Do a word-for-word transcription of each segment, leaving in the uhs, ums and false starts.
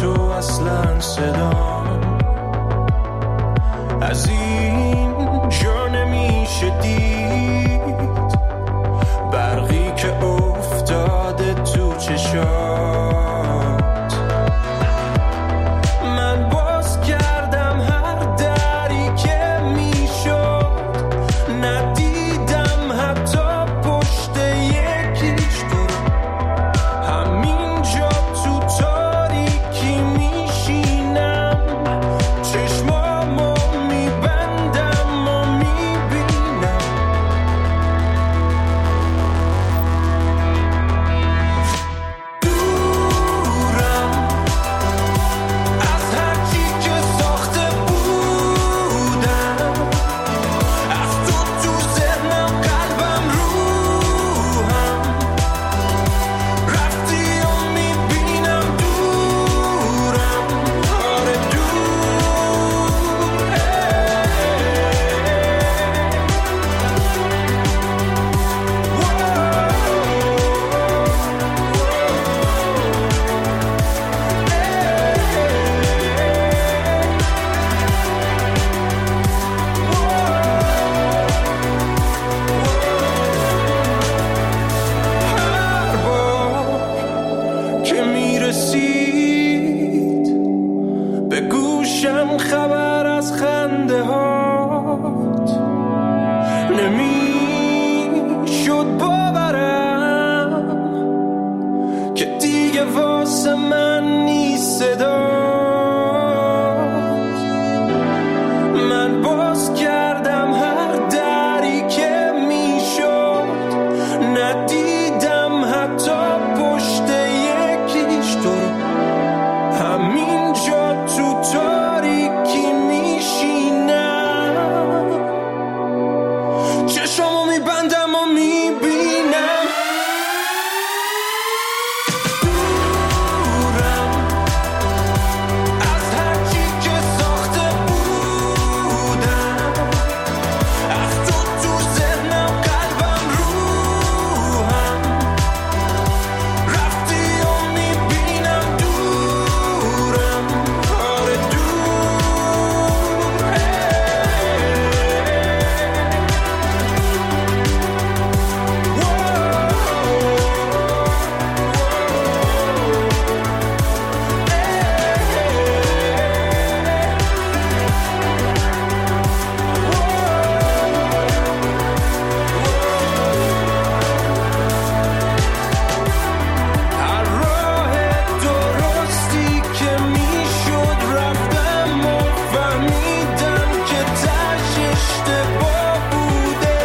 تو اصلا صدام از این جا نمیشه دید، برقی که افتاده تو چشات. من باز کردم هر دری که میشد، ندیدم حتی پشت یکیش تو رو. همینجا تو تاریکی میشینم، چشمامو میبندم و میبینم دورم از هرچی که ساخته بودم، از تو تو ذهنم، قلبم، روحم. رفتی و میبینم دورم، آره هر بار که میرسید به گوشم خبر از خنده هات، نمیشد باورم که دیگه واسه من نیست صدات. من باز کردم هر دری که میشد، ندیدم حتی پشت یکیش تو رو. همینجا تو تاریکی میشینم، چشمو میبندم و میبینم دورم از هرچی که ساخته بودم، از تو تو ذهنم، قلبم، روحم. رفتی و میبینم دورم، آره هر راه درستی که میشد رفتم و فهمیدم که تاش اشتباه بوده.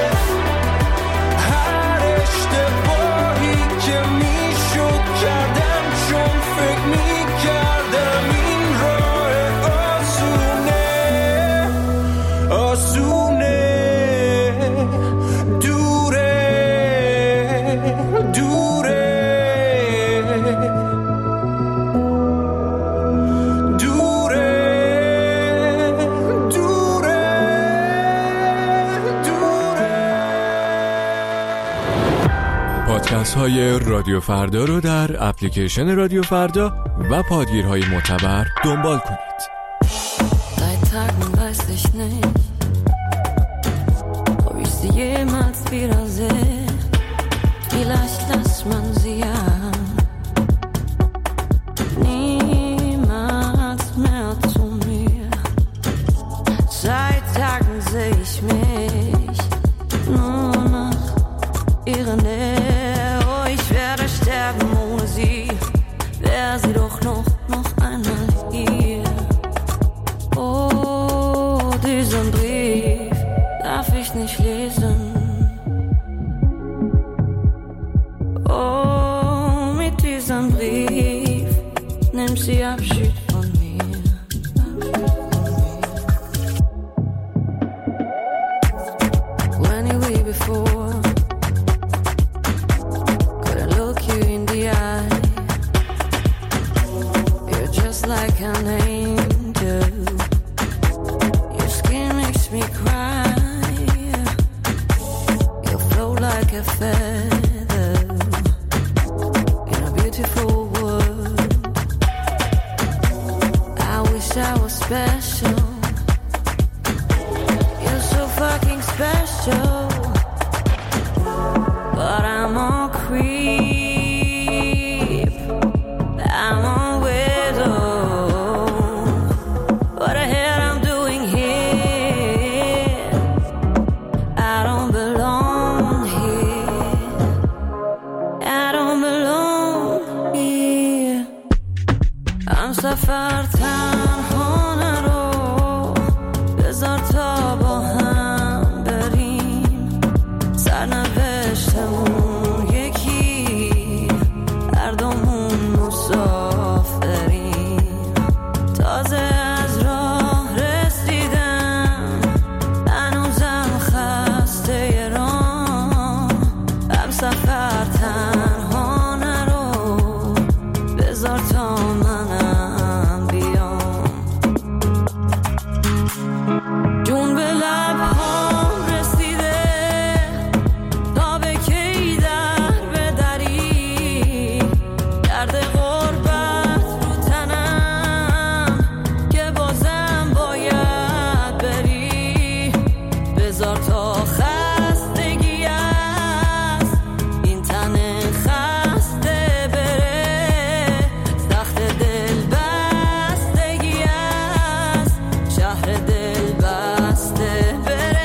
هر اشتباهی که میشد کردم، چون فکر میکردم این راه آسونه آسونه دوره دوره دوره دوره دوره. پادکست های رادیو فردا رو در اپلیکیشن رادیو فردا و پادگیرهای معتبر دنبال کنید. Seit Tagen weiß ich nicht, ob ich sie jemals wiedersehe. Vielleicht lässt man sie ja niemals mehr zu mir. Seit Tagen sehe ich mich nur nach ihrer Nähe. Oh, ich werde sterben ohne sie, wäre sie doch noch, noch einmal hier. Oh, diesen Brief darf ich nicht lesen. Oh, mit diesem Brief nimmt sie Abschied von mir. When you were before, could I look you in the eye? You're just like an angel. Your skin makes me cry. You flow like a feather in a beautiful world. special. You're so fucking special. But I'm a creep. I'm a widow. What the hell I'm doing here? I don't belong here. I don't belong here. I'm سفر تنها نرو. بذار تا با هم بریم. سرنوشتمون یکی. هر دومون مسافریم. تازه از راه رسیدم. هنوزم خسته راه. هم سفر تنها نرو. بذار تا منم بیام. جون به لبهام رسیده. تا به کی در بدری. درد غربت رو تنم. که بازم باید بری. بذار تا خستگی است. این تن خسته بره. سخت دل بستگی است. شهر دل بسته بره.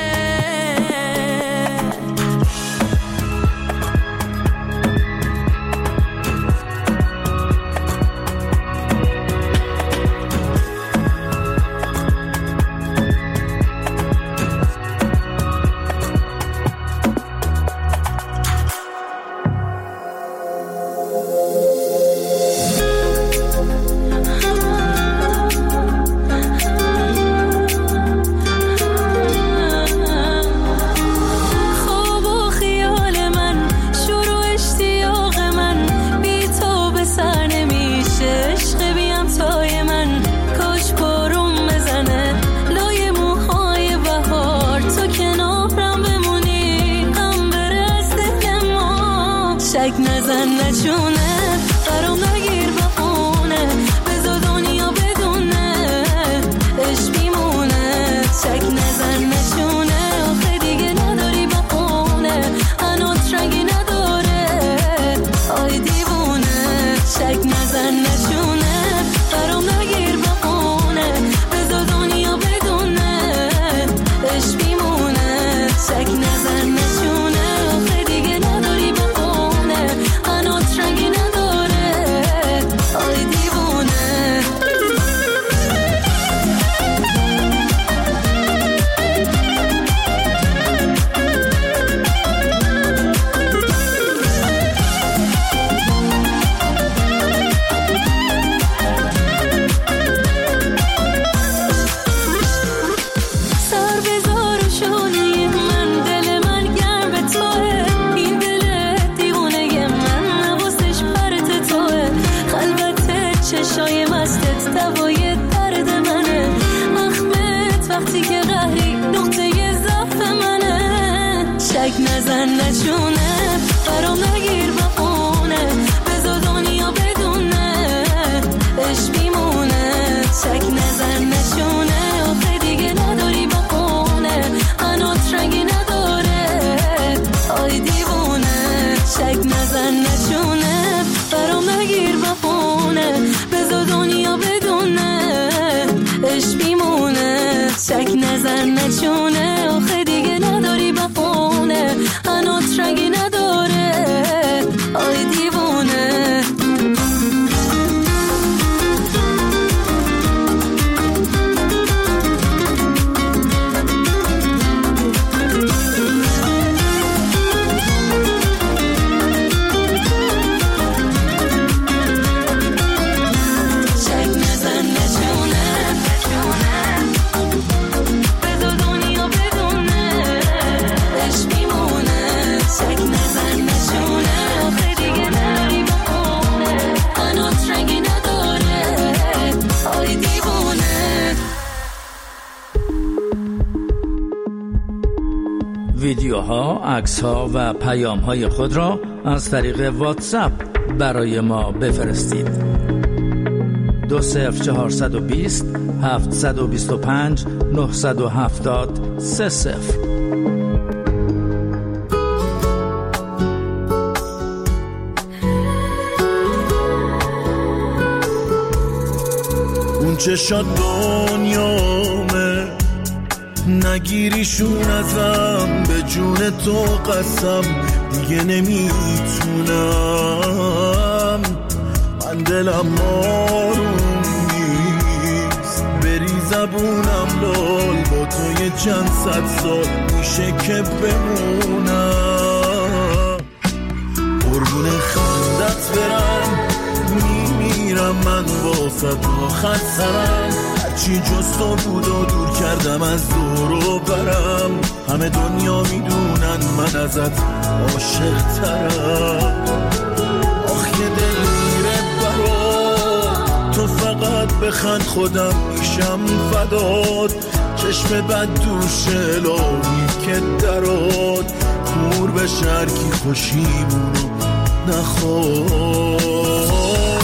خواب و خیال من شروع اشتیاق من بی تو به سر نمیشه. عشق بیم تای من کاش پروم بزنه لای موهای بهار. تو کنارم بمونی هم بره از دل ما. شک نزن نچونه برام نگیر بهونه. بذار دنیا بدونه عشق میمونه. شک نزن نچونه آخه دیگه نداری بهونه. هنوز رنگی نداره آی دیوونه. شک نزن نچونه برام نگیر بهونه. بذار دنیا بدونه عشق میمونه. شک نزن نچونه آخه دیگه نداری بهونه. هنوز رنگی نداره آی دیوونه. سر بذار و شونه من. دل من گرم به توه. این دل دیوونه من نوازش پرت توه. خلوت چشای مستت دوای درد منه. مخمت وقتی که قهری نقطه ضعف منه. شک نزن نچونه برام نگیر بهونه. بذار دنیا بدونه عشق میمونه. شک نزن نچونه آخه دیگه نداری بهونه. هنوز رنگی نداره آی دیوونه. شک نزن نچونه برام نگیر بهونه. بذار دنیا بدونه عشق میمونه. شک نزن نچونه آخه دیگه نداری بهونه. هنوز رنگی نداره آی دیوونه. شک نزن نچونه بذار دنیا بدونه عشق میمونه. شک نزن نچونه آخه دیگه نداری بهونه. هنوز رنگی نداره آی دیوونه. ویدیوها، عکس‌ها و پیام‌های خود را از طریق واتساپ برای ما بفرستید. دو صفر چهارصد و بیست هفتصد و بیست و پنج نهصد و هفتاد سه صفر. اون چشات دنیامه، نگیریشون ازم، به جون تو قسم دیگه نمیتونم. من دلم آروم نیست، بری زبونم لال، با تو یه چند صد سال میشه که بمونم. قربون خندت برم، میمیرم من واسه تو خستم. هرچی جز تو بود و دور کردم از دور و برم. همه دنیا میدونن من ازت عاشق ترم. آخ یه دل میره برات، تو فقط بخند خودم میشم فدات. چشم بد دوش الهی که درات، کور به شرکی خوشیمونو نخواد.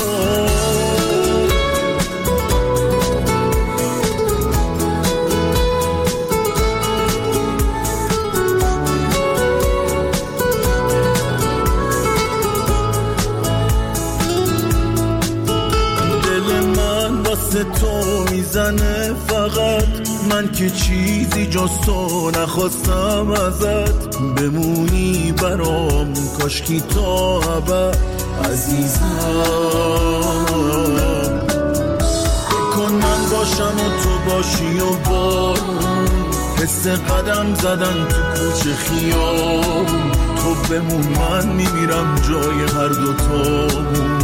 تو میزنه فقط، من که چیزی جز تو نخواستم ازت. بمونی برام کاشکی تا ابد عزیزم. بکن من باشم و تو باشی و بارون، حس قدم زدن تو کوچه خیام. تو بمون من میمیرم جای هر دوتامون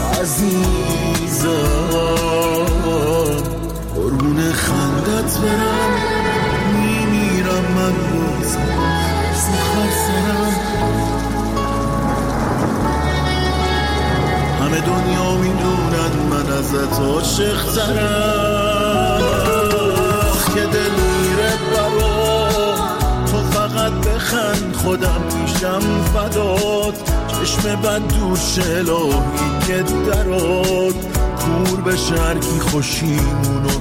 عزیزم. قربون خندت برم، میمیرم من بازم سخر سرم. همه دنیا میدونن من ازت عاشق ترم. که دل میره برام، تو فقط بخند خودم میشم فدات. چشم بد دوش الهی که درات، کور به شرکی خوشیمونو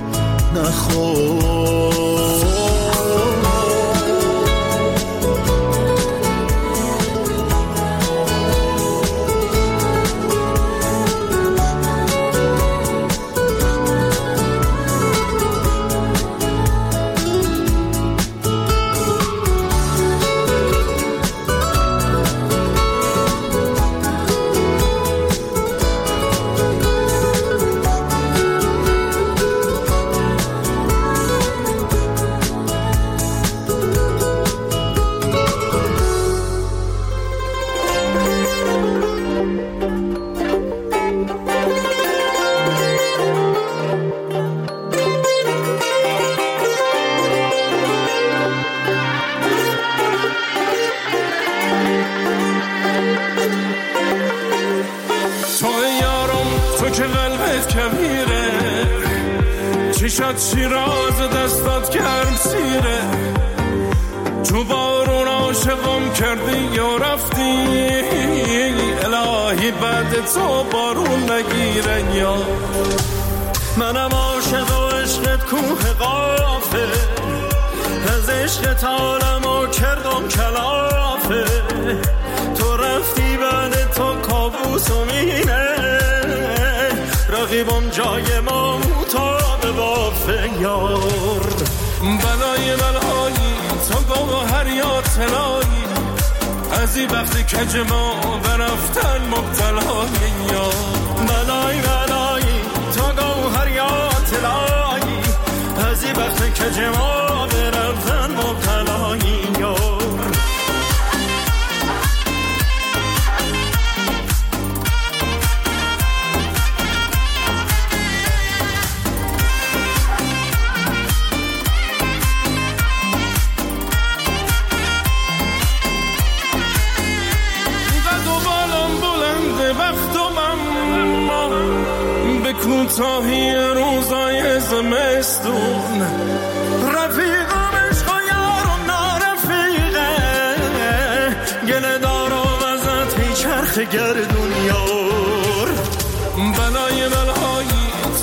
نخواد. چشات شیراز دستات کرد سیره، تو بارون عاشقم کردی یا رفتی. الهی بعد تو بارون نگیره. یا منم عاشق و عشقت کوه قافه، از عشقت عالمو کردم کلافه. تو رفتی بعد تو کابوس و مینه، رقیبم جای ما مطابه بافه. یار بلای بلایی تو گوهر یا طلایی، از این وقتی کج ما برفتن مبتلای. یار بلای بلایی تو گوهر یا طلایی، از این وقتی کج ما برفتن مبتلای. یار کوتاهی روزای زمستون، رفیقم عشق و یارم نارفیقه. گله دارم ازت هی چرخ گردون. یار بلای بلایی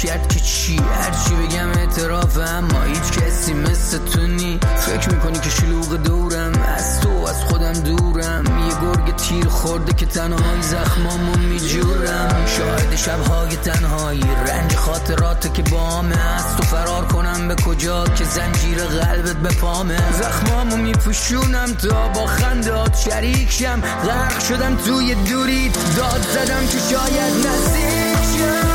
کرد که چی هرچی بگم اعتراف، اما هیچ کسی مثل تو نی. فکر میکنی که شلوغ دورم، از تو از خودم دورم. یه گرگ تیر خورده که تنهایی زخمامو میجورم. شاهد شبهای تنهایی، رنج خاطرات که بامه. از تو فرار کنم به کجا که زنجیر قلبت به پامه. زخمامو میپوشونم تا با خندات شریک شم. غرق شدم توی دوریت، داد زدم که شاید نزدیک شم.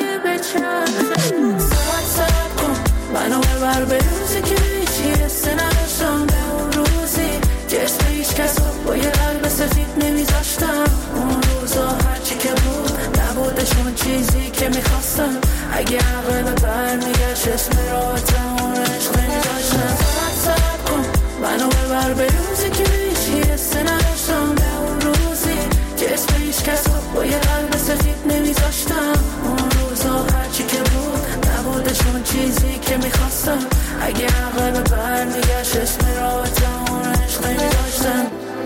منو ببر به روزی که هیچی حس میخواستم اگه عقل برمیگشت اسم راحتمون عشق نمیذاشتم. فقط صبر کن منو ببر به روزی که هیچی حسه نداشتم، به اون روزی که اسم هیچ کس با یه قلب سفید نمیذاشتم. اون روزا هرچی که بود نبودشون چیزی که میخواستم اگه عقل برمیگشت اسم راحتمون عشق نمیذاشتم.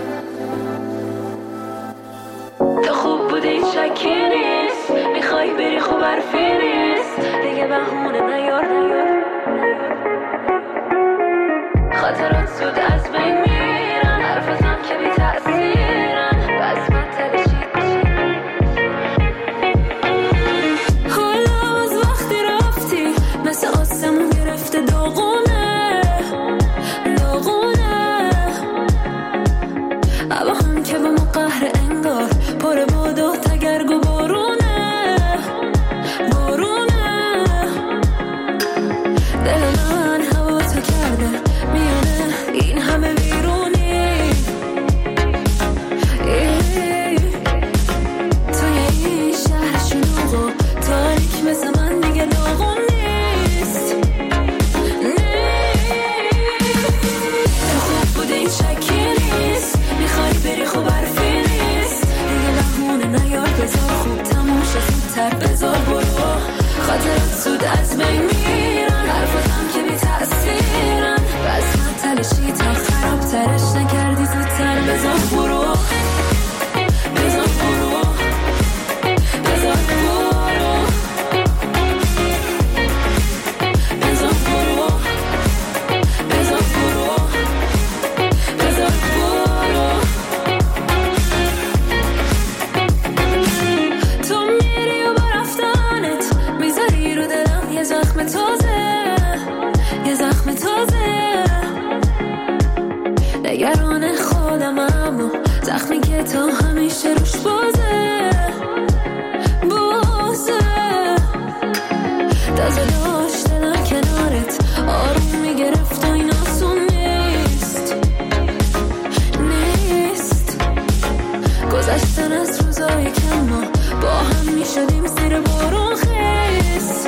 تو خوب بودی این شکی نیست، میخوای بری خوب حرفی نیست، دیگه بهونه نیار نیار. خاطرات زود از بین میرن، حرفتم که بی تأثیرن، بس من تلشید حالا از وقتی رفتی مثل آسمون گرفته داغونه داغونه. اما هم که با ما قهر انگار پر باد و تگرگ و بارونه بارونه. دل من هوا تو کرده میونه این همه بیرونی، توی این شهر شلوغ و تاریک مثل من دیگه داغون نیست. تو خوب بودی این شکی نیست، میخوای بری خوب حرفی نیست، دیگه بهونه نیار بذار خوب تموم شه زودتر بذار برو. خاطرات زود از بین میرن، حرفتم که بی تأثیرن، بس من تلشی تا خراب ترش نکردی زودتر بذار برو بذار برو بذار برو بذار برو بذار برو بذار برو. تو میری و با رفتنت میذاری رو دلم یه زخم تازه یه زخم تازه. نگران خودم اما زخمی که تو همیشه روش بازه بازه. تازه داشت دلم کنارت آروم میگرفت و این آسون نیست نیست. گذشتن از روزای که ما با هم میشدیم زیر بارون خیس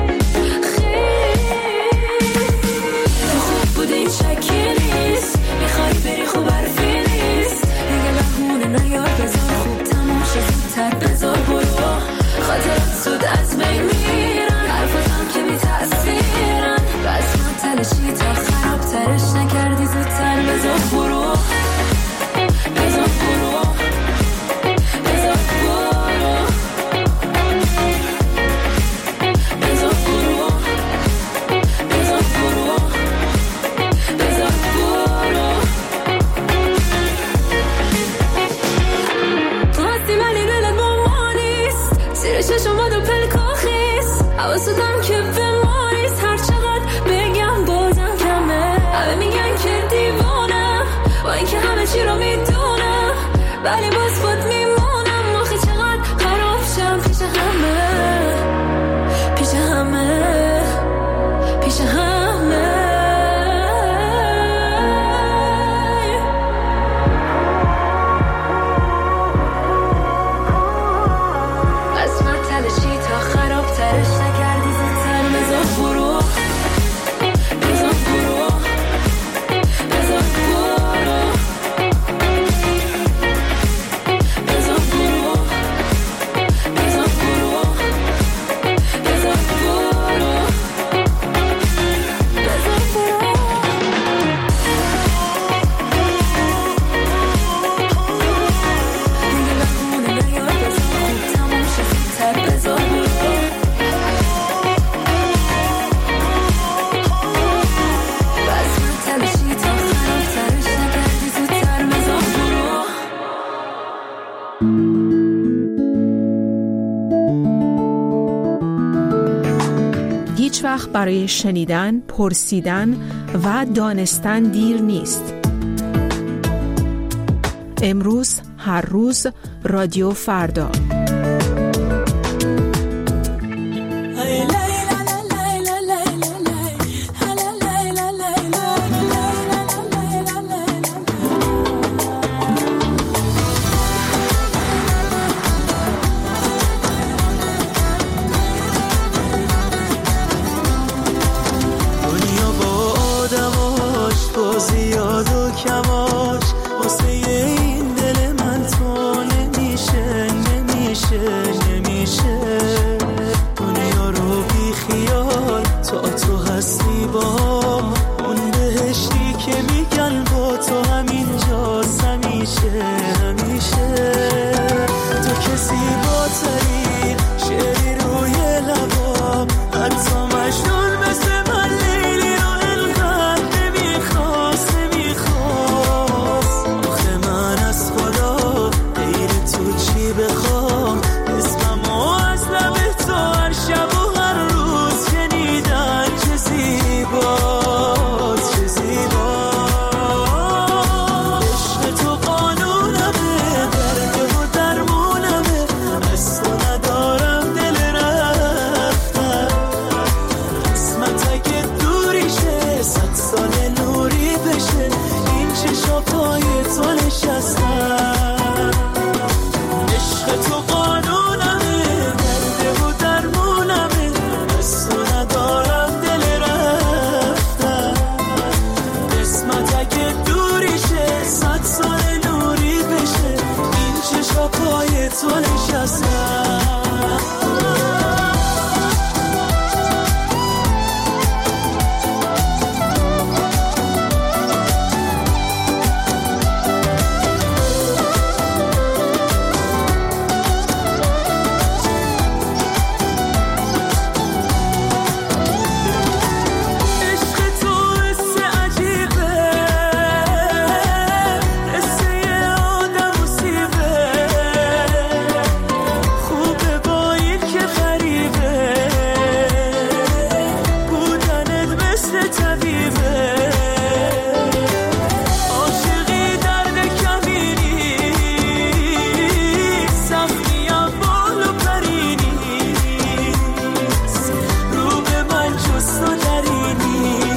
این شکی نیست، میخوای بری خوب حرفی نیست، دیگه بهونه نیار بذار خوب تموم شه زودتر بذار برو. خاطرات زود از بین میرن، حرفتم که بی تأثیرن، بس من تلشی تا خراب ترش نکردی زودتر بذار برو بذار برو بذار برو بذار برو بذار برو بذار برو. تو هستی ولی دلت با ما نیست، زیر چشمات و پلکا خیس، حواستم که به ما نیست. هر چقدر بگم بازم کمه، همه میگن که دیوانم با اینکه همه چی رو میدونم، ولی باز خود میمونم. آخه چقدر خراب شم پیش همه پیش همه پیش همه. هیچ وقت برای شنیدن، پرسیدن و دانستن دیر نیست. امروز، هر روز، رادیو فردا. نمیشه نمیشه دنیا رو بی خیال تا تو هستی با اون بهشتی که میگن با تو همینجاست همیشه همیشه تو کسی با تری شعری روی لبام حتی مجنون مثل من لیلی رو انقدر نمیخواست نمیخواست آخه من از خدا غیر تو چی بخوام اسمم از لب تو هر شب و هر روز شنیدن چه زیباست چه زیباست عشق تو قانونمه درد و درمونمه از تو ندارم دل رفتن قسمت اگه دوریشه صد سال نوری بشه این چشا پای تو نشستن عشق تو قانونمه درد و درمونمه از تو ندارم دل رفتن قسمت اگه دوریشه صد سال نوری بشه این چشا پای تو نشستن عشق تو قصه عجیبه قصه آدم و سیبه خوبه با این که غریبه بودنت مثل طبیبه عاشقی درد کمینی سختیم بال و پرینی رو به من جست و درینی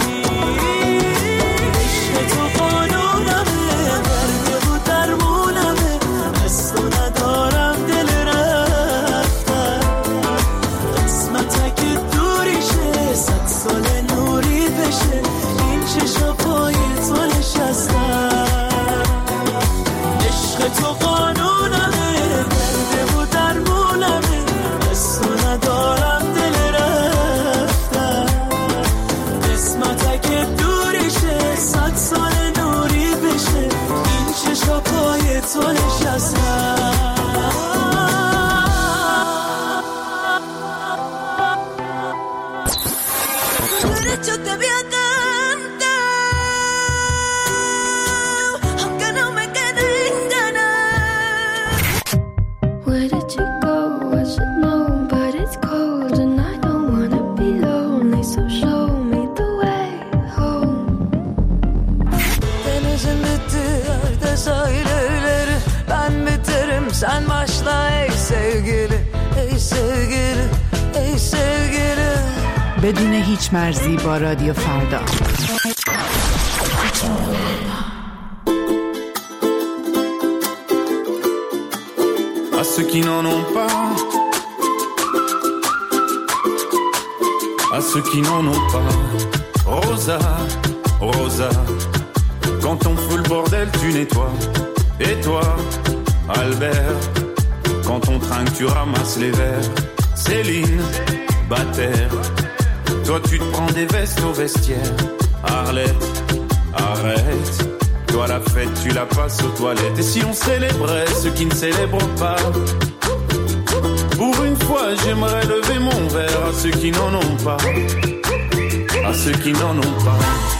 عشق تو قانونمه درد و درمونمه از تو ندارم دل رفتن قسمت اگه دوریشه صد سال نوری بشه این چشا پای تو نشستن عشق تو قانونمه درد و درمونمه از تو ندارم دل رفتن قسمت اگه دوریشه صد سال نوری بشه این چشا پای تو نشستن Tú derecho te voy a cantar, aunque no me queden ganas. Where did you go? I should know, but it's cold and I don't wanna be lonely. So show me the way home. Denizin bitti yerde sahilleri, ben biterim sen başla ey sevgili, ey sevgili, ey sevgili. بدون هیچ مرزی با رادیو فردا. À ceux qui n'en ont pas, à ceux qui n'en ont pas, Rosa, Rosa, quand on fout le bordel tu nettoies. Et toi, Albert, quand on trinque tu ramasses les verres. Céline, Bataire, toi tu te prends des vestes au vestiaire. Arlette, arrête, toi la fête tu la passes aux toilettes. Et si on célébrait ceux qui ne célèbrent pas, pour une fois j'aimerais lever mon verre à ceux qui n'en ont pas, à ceux qui n'en ont pas.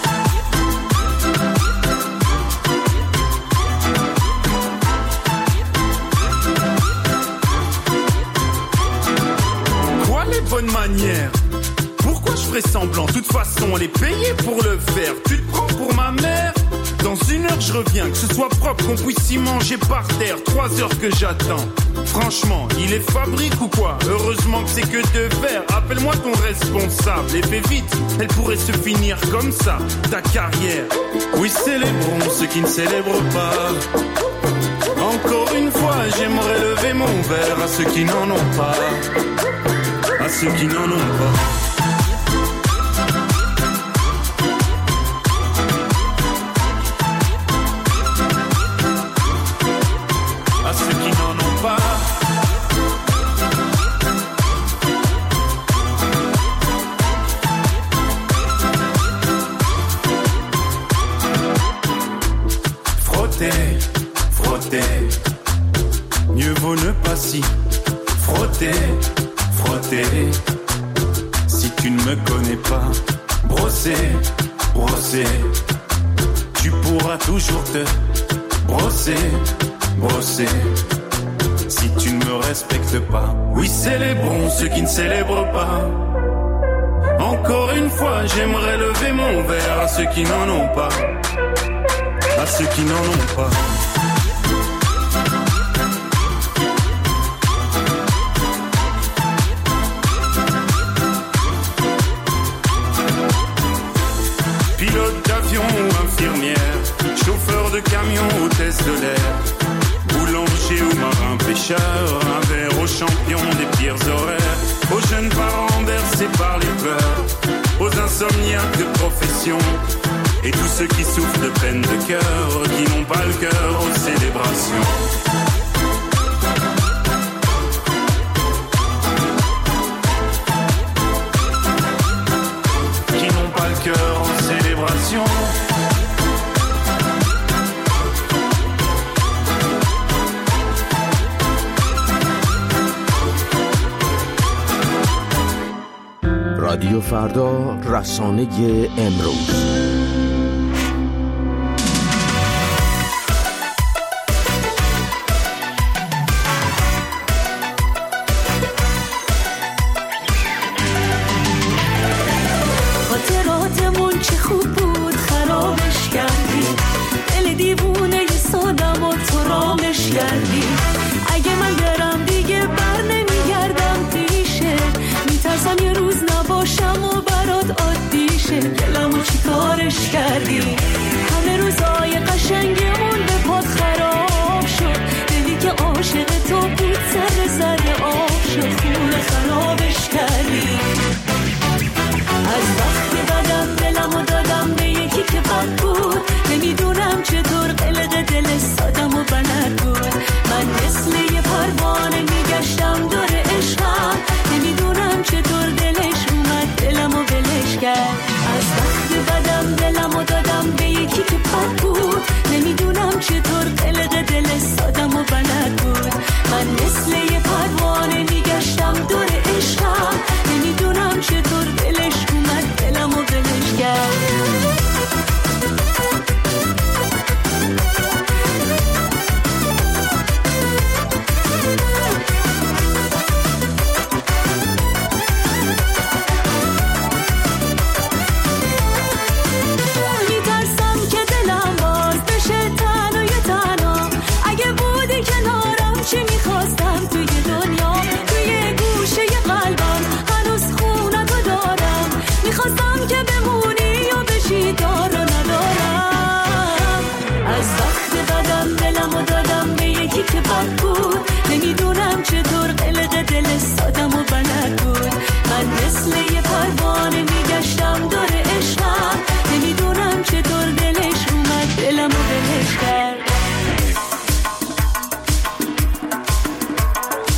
Quoi les bonnes manières? Pourquoi je ferais semblant? De toute façon on est payé pour le faire. Tu te prends pour ma mère? Dans une heure je reviens, que ce soit propre, qu'on puisse y manger par terre. Trois heures que j'attends. Franchement, il est fabrique ou quoi? Heureusement que c'est que de verre. Appelle-moi ton responsable et fais vite, elle pourrait se finir comme ça, ta carrière. Oui, célébrons ceux qui ne célèbrent pas. Encore une fois, j'aimerais lever mon verre à ceux qui n'en ont pas, à ceux qui n'en ont pas. À ceux qui n'en ont pas. mieux vaut ne pas s'y frotter, frotter. Si tu ne me connais pas, brosser, brosser. Tu pourras toujours te brosser, brosser. Si tu ne me respectes pas, oui célébrons ceux qui ne célèbrent pas. Encore une fois, j'aimerais lever mon verre à ceux qui n'en ont pas, à ceux qui n'en ont pas. Pilote d'avion ou infirmière, chauffeur de camion, hôtesse de l'air, boulanger ou marin pêcheur, un verre aux champions des pires horaires, aux jeunes parents bercés par les peurs, aux insomniaques de profession, et tous ceux qui souffrent de peine de cœur, qui n'ont pas le cœur aux célébrations. Qui n'ont pas le cœur aux célébrations. رادیو فردا، رسانه امروز. خاطراتمون چه خوب بود خرابش کردی، دل دیوونه ی سادم و تو رامش کردی. اگه من برم دیگه بر نمیگردم پیشه، میترسم یه روز نباشم و برات عادی شه. دلمو چی کارش کردی، همه روزای قشنگمون به پات خراب شد. دلی که عاشق تو بود سر زده آب شد، خونه خرابش کردی. از وقتی بدم دلمو دادم به یکی که بد بود، نمیدونم چطور قلق دل سادم و بلد بود. من مثل یه پروانه میگشتم دور عشقم، نمیدونم چطور دلش اومد دلمو ولش کرد. از وقتی بدم دلمو دادم به یکی که بد بود، نمیدونم چطور قلق دل سادم و بلد بود. من مثل یه پروانه میگشتم دور عشقم، نمیدونم چطور دلش اومد دلمو ولش کرد. نمیدونم چطور قلق دل سادم و بلد بود. من مثل یه پروانه میگشتم دور عشقم، نمیدونم چطور دلش اومد دلمو ولش کرد.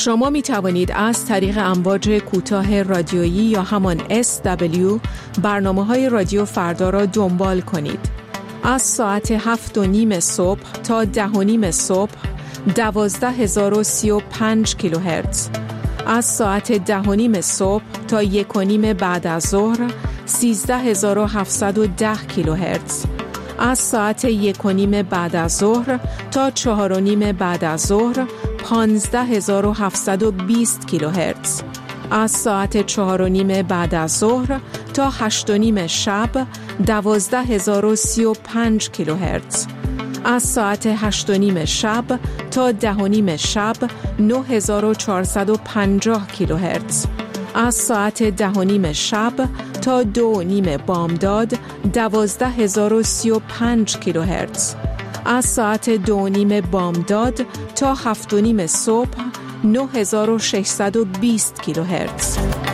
شما می توانید از طریق امواج کوتاه رادیویی یا همان اس دبلیو برنامه‌های رادیو فردا را دنبال کنید. از ساعت هفت و نیم صبح تا ده و نیم صبح دوازده هزار و سی و پنج کیلوهرتز، از ساعت ده و نیم صبح تا یک و نیم بعد از ظهر سیزده هزار و هفتصد و ده کیلوهرتز، از ساعت یک و نیم بعد از ظهر تا چهار و نیم بعد از ظهر پانزده هزار و هفتصد و بیست کیلوهرتز، از ساعت چهار و نیم بعد از ظهر تا هشت و نیم شب دوازده هزار و سی و پنج کیلوهرتز، از ساعت هشت و نیم شب تا ده و نیم شب نه هزار و چهارصد و پنجاه کیلوهرتز، از ساعت ده و نیم شب تا دو و نیم بامداد دوازده هزار و سی و پنج کیلوهرتز، از ساعت دو و نیم بامداد تا هفت و نیم صبح نه هزار و ششصد و بیست کیلوهرتز.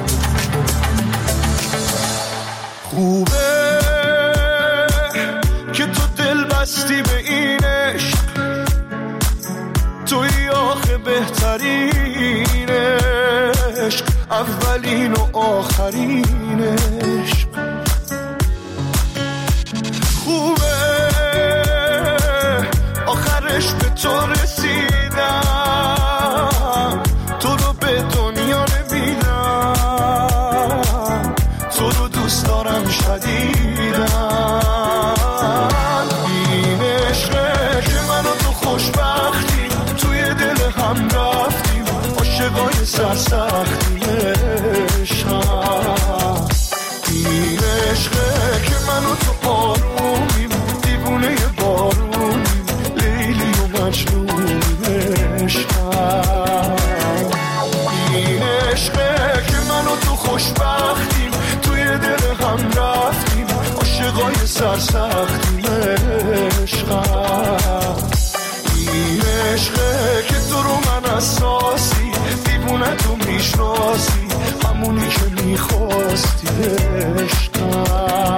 خوبه که تو دل بستی به این عشق، توی آخه بهترین عشق، اولین و آخرین عشق. خوبه آخرش به تو رسیدم، تو رو به دنیا نمیدم، تو رو دوست دارم شدیدم. این عشقه که من و تو خوشبختیم، توی دل هم رفتیم، عاشقای سرسختیم عشقم. این عشقه که من و تو آرومیم، دیوونه بارونیم، لیلی و مجنونیم عشقم. این عشقه که من و تو خوشبختیم، توی دل هم رفتیم، عاشقای سرسختیم عشقم. این عشقه که تو رو من اساسی، دیوونه تو میشناسی، همونی که میخواستی عشقم.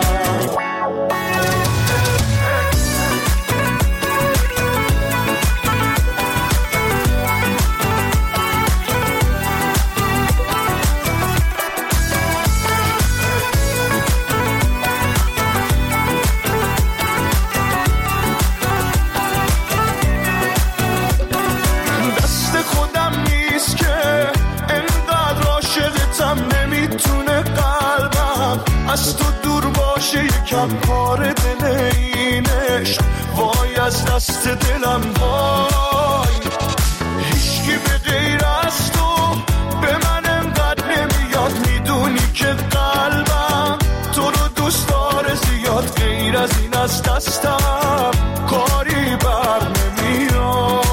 از تو دور باشه یکم کار دل این عشق، وای از دست دلم وای. هیچکی به غیر از تو به من انقدر نمیاد، میدونی که قلبم تو رو دوست داره زیاد، غیر از این از دستم کاری بر نمیاد.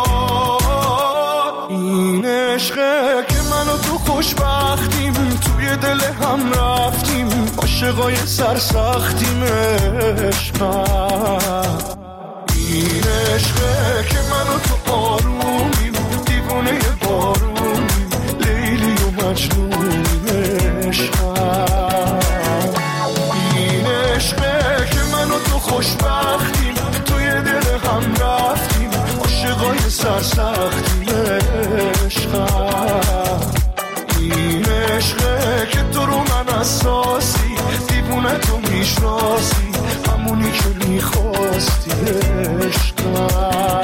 این عشقه که من و تو خوشبختیم، توی دل هم رفتیم، عاشقای سرسختیم عشقم. این عشقه که من و تو آرومیم، دیوونه بارونیم، لیلی و مجنونیم عشقم. این عشقه که من و تو خوشبختیم، توی دل هم رفتیم، عاشقای سرسختیم عشقم. این عشقه که تو رو من اساسی، دیوونه تو میشناسی، همونی که میخواستی عشقم.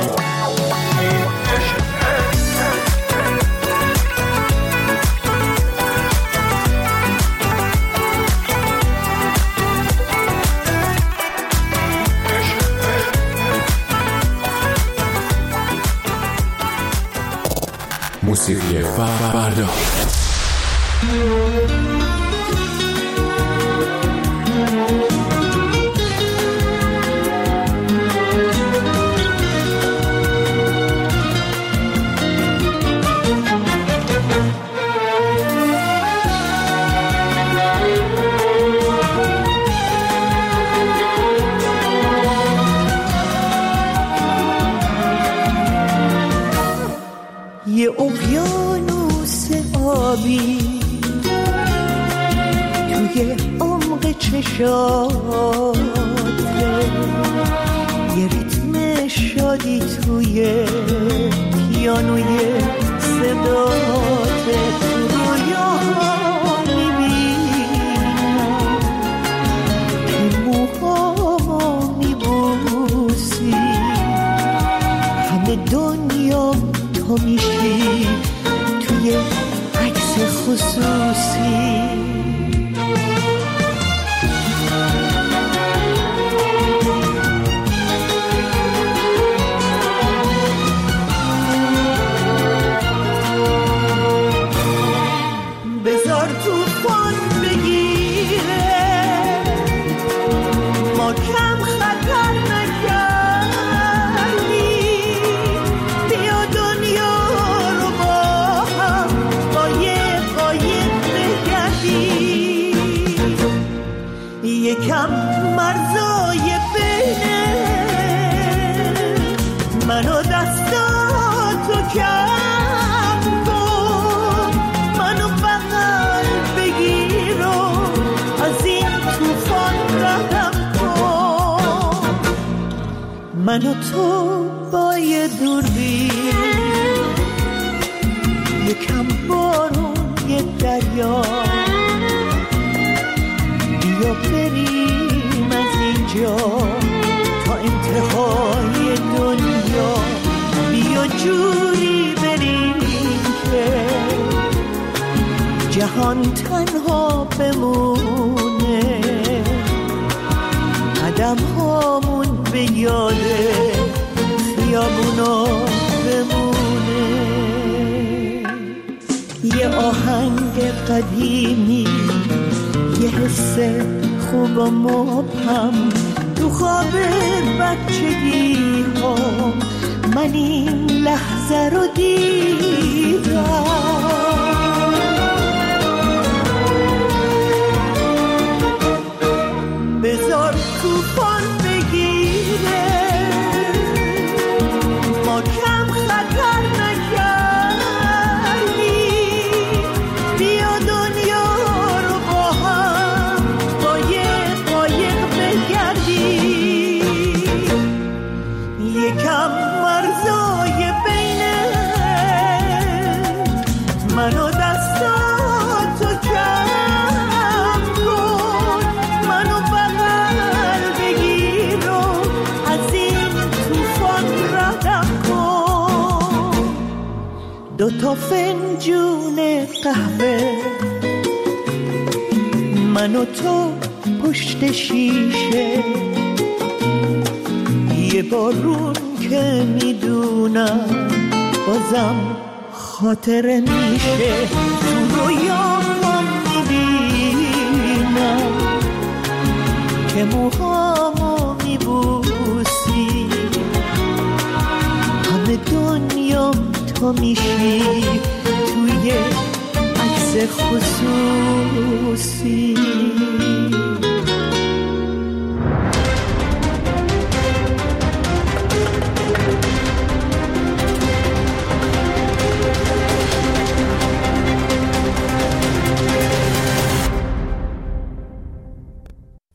موسیقی فردا. یه اقیانوس آبی توی عمق چشاته، یه ریتم شادی توی پیانوی صداته تو رویاها میبینم که موهامو میبوسی همه دنیا تو میشی توی عکس خصوصی یکم مرزای بینه منو دستاتو کم کن منو بغل بگیر و از این توفان ردم کن منو تو با یه دوربین یکم بارون یه دریا بیا بریم از اینجا تا انتهای دنیا بیا جوری بریم که جهان تنها بمونه قدم هامون به یاد خیابونا بمونه یه آهنگ قدیمی یه حس خوب و مبهم تو خواب بچگی ها من این لحظه رو دیدم بذار توفان بگیره ما کم خطر نکردی بیا دنیا رو با هم قایق قایق بگردی یکم مرزای بینه منو دستاتو کم کن منو بغل بگیر و از این توفان ردم کن دوتا فنجون قهوه من و تو پشت شیشه یه بارون که میدونم بازم خاطره میشه تو رویام میبینم که موهامو میبوسی همه دنیام تو میشی توی عکس خصوصی